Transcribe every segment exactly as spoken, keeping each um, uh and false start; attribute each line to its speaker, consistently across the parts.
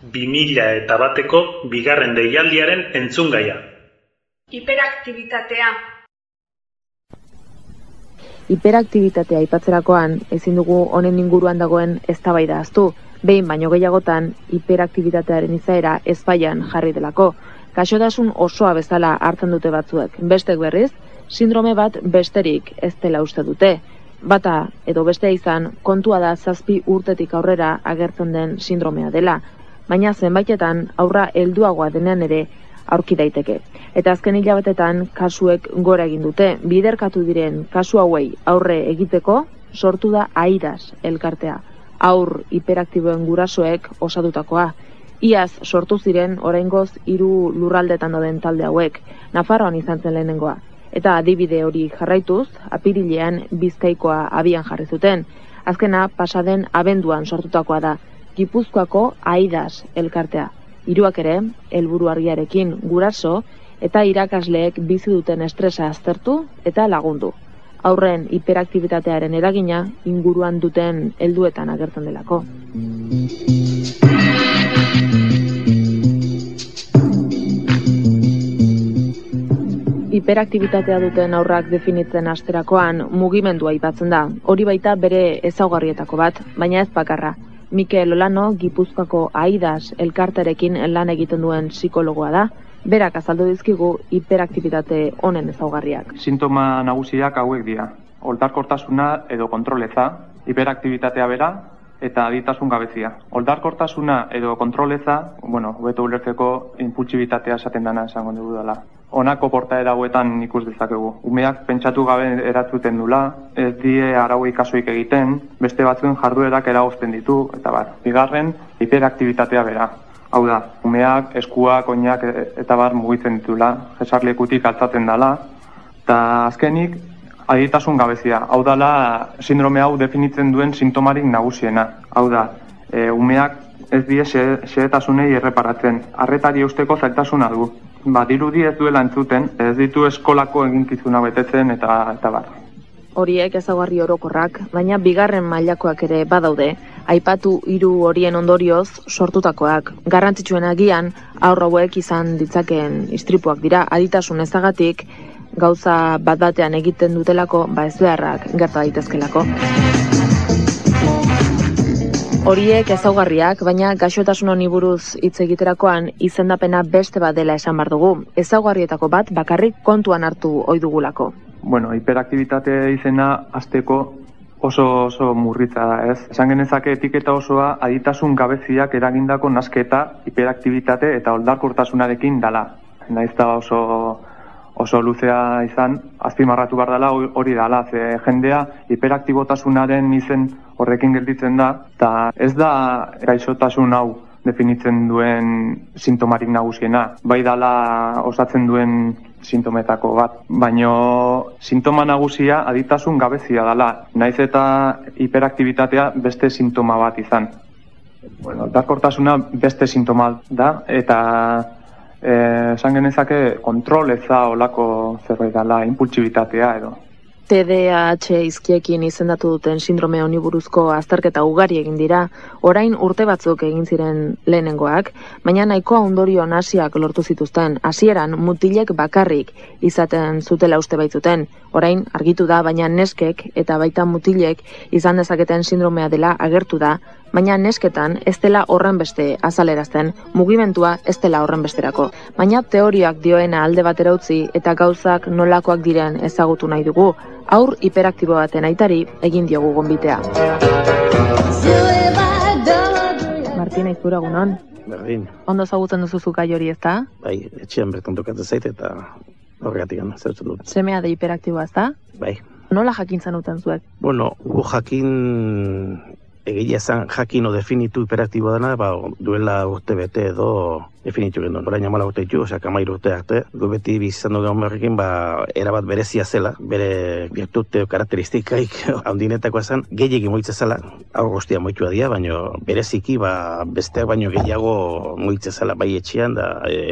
Speaker 1: bi mila eta bateko bigarren deialdiaren entzungaia.
Speaker 2: Hiperaktibitatea.
Speaker 3: Hiperaktibitatea aipatzerakoan ezin dugu honen inguruan dagoen eztabaida ahaztu, behin baino gehiagotan hiperaktibitatearen izaera ezbaian jarri delako. Gaixotasun osoa bezala hartzen dute batzuek, bestek berriz, sindrome bat besterik ez dela uste dute. Bata edo bestea izan, kontua da zazpi urtetik aurrera agertzen den sindromea dela, baina zenbaitetan aurra helduagoa denean ere aurki daiteke. Eta azken hilabetetan kasuek gora egin dute, biderkatu diren kasu hauei aurre egiteko sortu da AIDAS elkartea, haur hiperaktiboen gurasoek osatutakoa. Iaz sortu ziren oraingoz hiru lurraldetan dauden talde hauek, Nafarroan izan zen lehenengoa. Eta adibide hori jarraituz, apirilean Bizkaikoa abian jarri zuten. Azkena pasaden abenduan sortutakoa da, Gipuzkoako AIDAS elkartea. Hiruak ere, helburu argiarekin guraso eta irakasleek bizi duten estresa aztertu eta lagundu. Aurren hiperaktibitatearen eragina inguruan duten helduetan agertzen delako. Hiperaktibitatea duten aurrak definitzen hasterakoan mugimendua aipatzen da. Hori baita bere ezaugarrietako bat, baina ez bakarra. Mikel Olano, Gipuzkoako AIDAS elkarterekin lan egiten duen psikologoa da, berak azaldu dizkigu hiperaktibitate honen ezaugarriak.
Speaker 4: Sintoma nagusiak hauek dira. Oldarkortasuna edo kontroleza, hiperaktibitatea bera eta aditasun gabezia. Oldarkortasuna edo kontroleza, bueno, hobeto ulertzeko inpultsibitatea esaten dana esango dugu dela. Honako portaera hauetan ikus dezakegu. Umeak pentsatu gabe eratzuten dula, ez die arauei kasuik egiten, beste batzuen jarduerak eragozten ditu, eta bar. Bigarren, hiperaktibitatea bera. Hau da, umeak, eskuak, oinak eta bar mugitzen ditula, jesarlekutik altzaten dela, eta azkenik, aditasun gabezia. Hau dala, sindrome hau definitzen duen sintomarik nagusiena. Hau da, e, umeak ez die xehetasunei erreparatzen, arretari eusteko zailtasuna du. Ba, dirudi ez duela entzuten, ez ditu eskolako eginkizuna betetzen eta eta bar.
Speaker 3: Horiek ezaugarri orokorrak, baina bigarren mailakoak ere badaude, aipatu hiru horien ondorioz sortutakoak. Garrantzitsuen agian, haur hauek izan ditzakeen istripuak dira, aditasun ezagatik, gauza bat batean egiten dutelako, ba ez beharrak gerta daitezkelako. Horiek ezaugarriak, baina gaixotasun honi buruz hitz egiterakoan izendapena beste bat dela esan bar dugu. Ezaugarrietako bat bakarrik kontuan hartu ohi dugulako.
Speaker 4: Bueno, hiperaktibitate izena hasteko oso oso murritza da, ez? Esan genezake etiketa osoa aditasun gabeziak eragindako nasketa, hiperaktibitate eta oldarkortasunarekin dala. Naiz da oso oso luzea izan, azpimarratu behar dela hori dala, ze jendea hiperaktibotasunaren izen horrekin gelditzen da, eta ez da gaixotasun hau definitzen duen sintomarik nagusiena, bai dala osatzen duen sintometako bat, baino sintoma nagusia aditasun gabezia dela, naiz eta hiperaktibitatea beste sintoma bat izan. Bueno, oldarkortasuna beste sintoma da, eta esan genezake kontroleza olako zerbait dela, impultsibitatea edo.
Speaker 3: T D A H izkiekin izendatu duten sindrome honi buruzko azterketa ugari egin dira, orain urte batzuk egin ziren lehenengoak, baina nahikoa ondorio nahasiak lortu zituzten, hasieran mutilek bakarrik izaten zutela uste baitzuten, orain argitu da, baina neskek eta baita mutilek izan dezaketen sindromea dela agertu da, baina nesketan ez dela horren beste azalerazten, mugimentua ez dela horren besterako. Baina teoriak dioena alde batera utzi eta gauzak nolakoak diren ezagutu nahi dugu, haur hiperaktibo baten aitari egin diogu gonbitea. Martina Izura, egunon?
Speaker 5: Berdin.
Speaker 3: Ondo ezagutzen duzu gai hori, ezta?
Speaker 5: Bai, etxean bertan tokatzen zait eta horregatik zertzen dut.
Speaker 3: Semea da hiperaktiboa, ezta?
Speaker 5: Bai.
Speaker 3: Nola jakintzen duten zuek?
Speaker 5: Bueno, gu jakin egia esan jakin o definitu hiperaktiboa dena, ba, duela urte bete edo definitu genuen. Orain amala urte ditu, osea, kamairu urte arte. Gu beti bizizan dugu horrekin, ba, erabat berezia zela, bere virtute karakteristikaik handinetakoa zen, gehiagin moitze zela, hau guztia moitua dira, baina bereziki, ba, besteak baino gehiago moitze zela bai etxean da edon.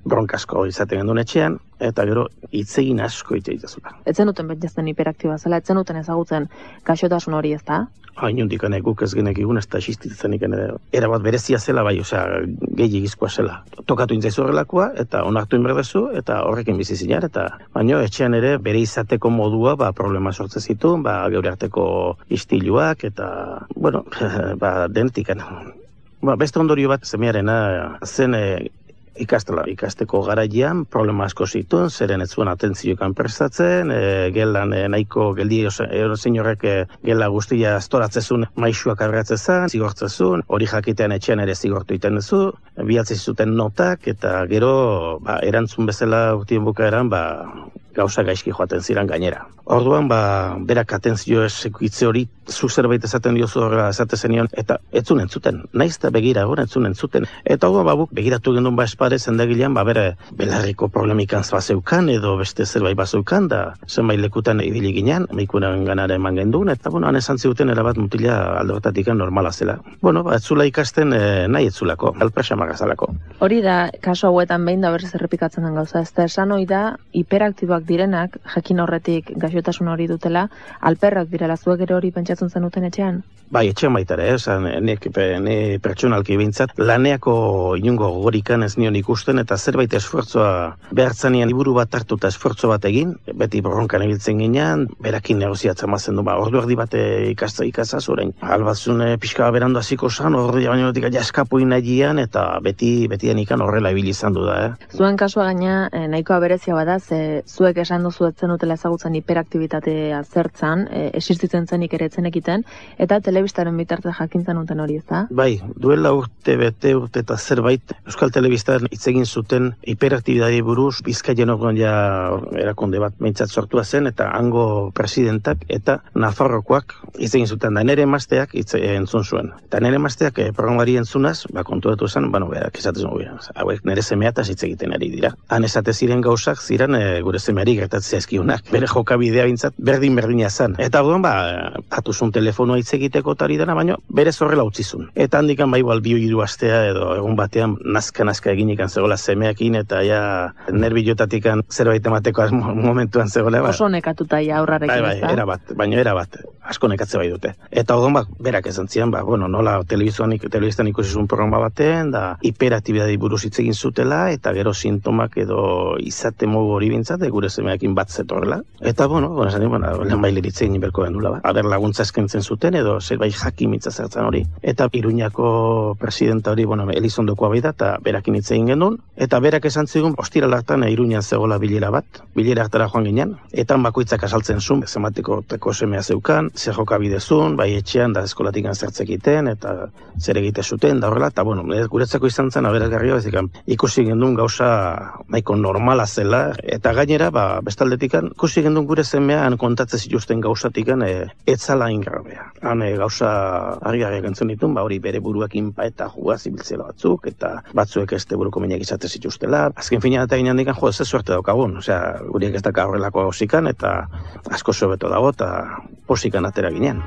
Speaker 5: bronkasko izaten gendun etxean, eta gero hitzegin asko itxeitazula.
Speaker 3: Etzen duten bentzazten hiperaktiboa zela, etzen duten ezagutzen gaixotasun hori ez da?
Speaker 5: Hainundik ane guk ez genek egun, ez da existitzenik erabat berezia zela bai, osea, gehi egizkoa zela. Tokatu intzaizu horrelakoa, eta onartu inberdezu, eta horrekin bizi zinar, eta baino etxean ere bere izateko modua ba, problema sortze zituen, ba, geure arteko istiluak, eta, bueno, ba, dentikan. Ba, beste ondorio bat semearena zen e, ikastela, ikasteko garaian problema asko zituen, zeren ez zuen atentziokan prestatzen, e, gelan e, nahiko geldi erozein horrek e, gela guztia astoratzezun maixuak arratzezan, zigortzezun, hori jakitean etxean ere zigortu iten duzu, bihatzi zuten notak, eta gero ba, erantzun bezala urtien bukaeran, ba, gauza gaizki joaten ziren gainera. Orduan, ba, berak atentzio esekitze hori zu zerbait esaten diozu horra esate zenion, eta etzun entzuten, naiz eta begira egon etzun entzuten. Eta orduan, babuk, begiratu gendun ba espare zendagilean, ba bere belarriko problemikan bazeukan, edo beste zerbait bazeukan, da zenbait lekutan ibili ginen, meikunan ganara eman gendun, eta bueno, han esan ziguten erabat mutila aldortatik normala zela. Bueno, ba, etzula ikasten eh, nahi etzulako, alpresa magazalako.
Speaker 3: Hori da, kaso hauetan behin da berriz errepikatzen den gauza, ez da esan hori da, hiperaktiboak direnak, jakin horretik gaixotasun hori dutela, alperrak direla, zuek ere hori pentsatzen zenuten etxean?
Speaker 5: Bai, etxean baita ere, esan, nek, ne pertsonalki behintzat, laneako inungo gorikan ez nion ikusten, eta zerbait esfortzoa behartzanian liburu bat hartu eta esfortzo bat egin, beti bronkan ibiltzen ginean, berakin negoziatzen mazen du, ba, ordu erdi bate ikasta ikazaz orain. Albatzun pixka berandu hasiko zan, ordu baino betik jaskapu inagian, eta beti, betian ikan horrela ibili izan du da, eh?
Speaker 3: Zuen kasua gaina, eh, nahikoa berezia bada, ze zuek esan duzu etzen dutela ezagutzen hiperaktibitatea zertzan, e, existitzen zenik ere etzenekiten, eta telebistaren bitartez jakintzen duten hori, ez da?
Speaker 5: Bai, duela urte bete urte eta zerbait, Euskal Telebistan hitz egin zuten hiperaktibitateari buruz, Bizkaien orduan ja erakunde bat meintzat sortua zen, eta hango presidentak eta Nafarrokoak hitz egin zuten, da nere emazteak hitz entzun zuen. Eta nere emazteak eh, programari entzunaz, ba, kontuetu zen, bueno, berak esatezun gure, hauek nere semeataz hitz egiten ari dira. Han esate ziren gauzak, ziren e, gure semeari gertatzea ezkiunak, bere jokabidea bintzat berdin-berdina zen. Eta orduan, ba, atuzun telefonoa hitz egiteko tari dena, baina bere zorrela utzizun. Eta handikan bai bal bio hiru astea edo egun batean nazka-nazka eginikan zegoela semeakin, eta ja nerbiotatikan zerbait emateko momentuan zegoela. Ba.
Speaker 3: Oso nekatuta ja aurrarekin,
Speaker 5: bai, bai,
Speaker 3: ez da?
Speaker 5: era bat, baina era bat, asko nekatze bai dute. Eta orduan, ba, berak esan zian, ba, bueno, nola telebistan ikusizun programa batean, da hiperaktibitateari buruz hitz egin zutela, eta gero sintomak edo izate modu hori bintzat, gure semeakin bat zetorrela. Eta, bueno, bueno, esan bueno, lehen baileritzen inberko gendula, ba. Aber laguntza eskentzen zuten, edo zerbait jakin mitza zertzen hori. Eta Iruñako presidenta hori, bueno, Elizondokoa bai da, eta berakin hitz egin gendun. Eta berak esan zigun, ostira hartan Iruñan zegoela bilera bat, bilera hartara joan ginen. Eta bakoitzak asaltzen zuen, zemateko teko semea zeukan, ze jokabidezun, bai etxean, da eskolatikan zertzekiten, eta zer egite zuten, da horrela, eta, bueno, guretzako izan zen, aberazgarria, bezikan, ikusi gendun gauza nahiko normala zela, eta gainera, ba, bestaldetikan, ikusi gendun gure semean kontatzen zituzten gauzatikan, e, etzala ingrabea. Han e, gauza harri-harriak entzun ditun, ba, hori bere buruakin pa eta jugaz ibiltzela batzuk, eta batzuek ez buruko minak izate zituztela. Azken fina eta ginen dikan, jo, ez ez suerte daukagun, osea, guriek ez daka horrelako hausikan, eta asko sobeto dago, eta posikan atera ginen.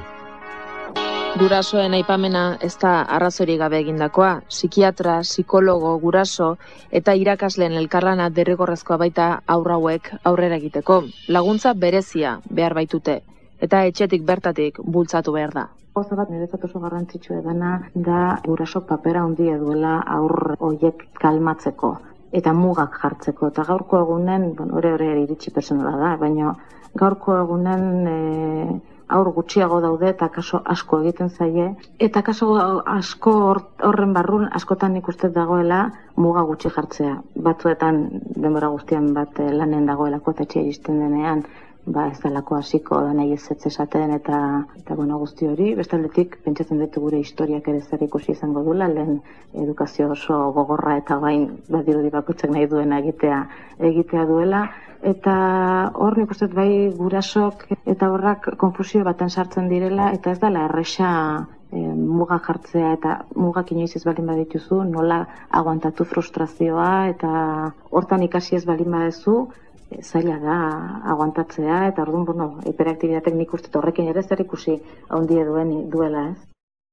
Speaker 3: Gurasoen aipamena ez da arrazori gabe egindakoa. Psikiatra, psikologo, guraso eta irakasleen elkarlana derrigorrezkoa baita aurra hauek aurrera egiteko. Laguntza berezia behar baitute eta etxetik bertatik bultzatu behar da.
Speaker 2: Gauza bat niretzat oso garrantzitsua dena da gurasok papera handia duela aur horiek kalmatzeko eta mugak jartzeko. Eta gaurko egunen, bueno, hori hori iritsi personala da, baina gaurko egunen e, aur gutxiago daude eta kaso asko egiten zaie. Eta kaso asko horren barrun askotan ikusten dagoela muga gutxi jartzea. Batzuetan denbora guztian bat lanen dagoelako eta etxea iristen denean, ba ez dalako hasiko da nahi ez esaten eta, eta bueno, guzti hori. Bestaldetik, pentsatzen dut gure historiak ere zer ikusi izango duela, lehen edukazio oso gogorra eta bain badirudi bakoitzak nahi duena egitea egitea duela. Eta hor nik uste bai gurasok eta horrak konfusio baten sartzen direla, eta ez dela erresa e, muga jartzea eta mugak inoiz ez balin badituzu, nola aguantatu frustrazioa eta hortan ikasi ez balin badezu, e, zaila da aguantatzea, eta orduan, bueno, hiperaktibitateak nik uste horrekin ere zer ikusi handie duen duela, ez?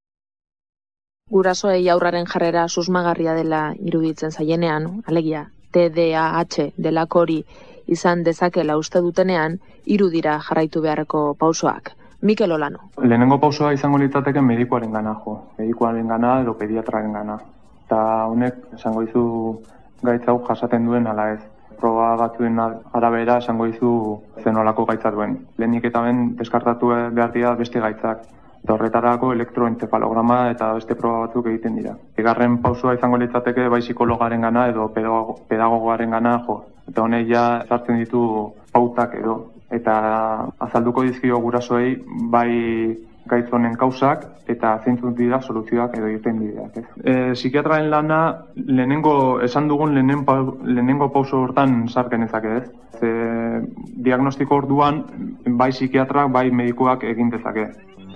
Speaker 3: Gurasoei aurraren jarrera susmagarria dela iruditzen zaienean, alegia, T D A H delakori izan dezakela uste dutenean, hiru dira jarraitu beharreko pausoak. Mikel Olano.
Speaker 4: Lehenengo pausoa izango litzateke medikuaren gana jo, medikuaren gana edo pediatraren gana. Eta honek esango dizu gaitz hau jasaten duen ala ez. Proba batzuen arabera esango dizu zenolako gaitza duen. Lehenik eta ben deskartatu behar dira beste gaitzak. Eta horretarako elektroencefalograma eta beste proba batzuk egiten dira. Bigarren pausua izango litzateke bai psikologaren gana edo pedagogoaren gana jo. Eta honek ja sartzen ditu pautak edo. Eta azalduko dizkio gurasoei bai gaitz honen kausak eta zeintzuk dira soluzioak edo irten bideak. E, psikiatraren lana lehenengo esan dugun lehenen, lehenengo pauso hortan sarken ezake ez. Ze, diagnostiko orduan bai psikiatrak bai medikuak egin dezake.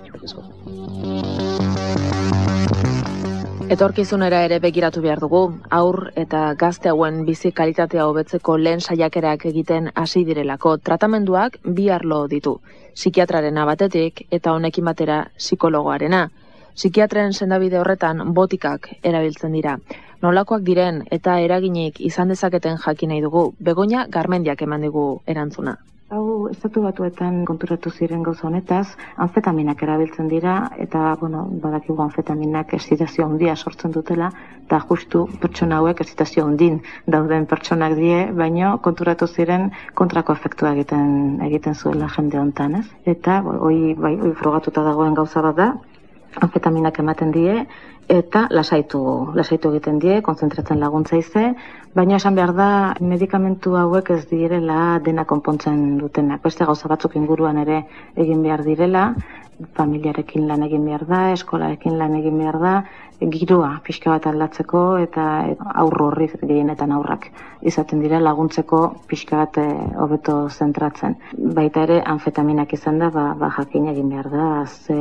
Speaker 3: Etorkizunera ere begiratu behar dugu, haur eta gazte hauen bizi kalitatea hobetzeko lehen saiakerak egiten hasi direlako. Tratamenduak bi arlo ditu, psikiatrarena batetik eta honekin batera psikologoarena. Psikiatren sendabide horretan botikak erabiltzen dira. Nolakoak diren eta eraginik izan dezaketen jakin nahi dugu, Begoña Garmendiak eman digu erantzuna.
Speaker 2: Hau, estatu batuetan konturatu ziren gauza honetaz, anfetaminak erabiltzen dira, eta, bueno, badakigu anfetaminak excitazio handia sortzen dutela, eta justu pertsona hauek excitazio handin dauden pertsonak die, baino konturatu ziren kontrako efektua egiten egiten zuela jende hontan, ez? Eta, hoi, bai, hoi frogatuta dagoen gauza bat da, anfetaminak ematen die, eta lasaitu, lasaitu egiten die, kontzentratzen laguntza ize, baina esan behar da, medikamentu hauek ez direla dena konpontzen dutenak. Beste gauza batzuk inguruan ere egin behar direla, familiarekin lan egin behar da, eskolarekin lan egin behar da, giroa pixka bat aldatzeko eta aurro horri gehienetan aurrak izaten dira laguntzeko pixka bat hobeto zentratzen. Baita ere anfetaminak izan da, ba, ba jakin egin behar da, ze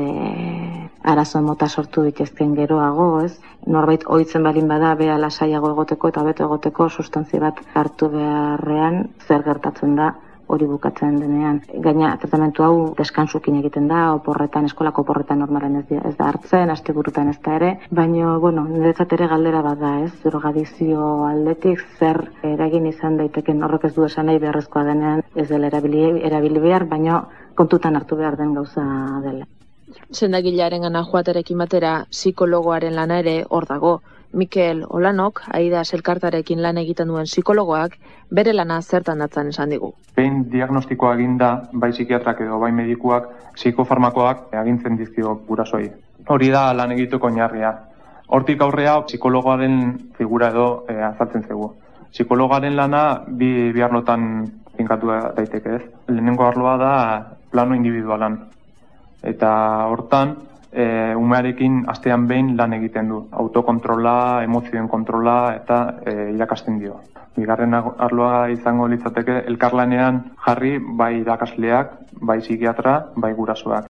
Speaker 2: arazo mota sortu ditezken geroago, ez? Norbait ohitzen balin bada bea lasaiago egoteko eta hobeto egoteko sustantzia bat hartu beharrean zer gertatzen da hori bukatzen denean. Gaina, tratamentu hau deskansukin egiten da, oporretan, eskolako oporretan normalen ez, ez da hartzen, asteburutan ez da ere, baina, bueno, niretzat ere galdera bat da, ez, drogadizio aldetik zer eragin izan daiteken horrek ez du esan nahi beharrezkoa denean, ez dela erabili, erabili behar, baina kontutan hartu behar den gauza dela.
Speaker 3: Sendagilearen gana joaterekin batera, psikologoaren lana ere hor dago. Mikel Olanok, Aida Elkartarekin lan egiten duen psikologoak, bere lana zertan datzan esan digu.
Speaker 4: Behin diagnostikoa eginda, bai psikiatrak edo bai medikuak, psikofarmakoak agintzen dizkio gurasoei. Hori da lan egiteko oinarria. Hortik aurrea psikologoaren figura edo e, azaltzen zegu. Psikologoaren lana bi, bi arlotan finkatu daiteke ez. Lehenengo arloa da plano individualan. Eta hortan, E, umearekin astean behin lan egiten du. Autokontrola, emozioen kontrola eta e, irakasten dio. Bigarren arloa izango litzateke elkarlanean jarri bai irakasleak, bai psikiatra, bai gurasoak.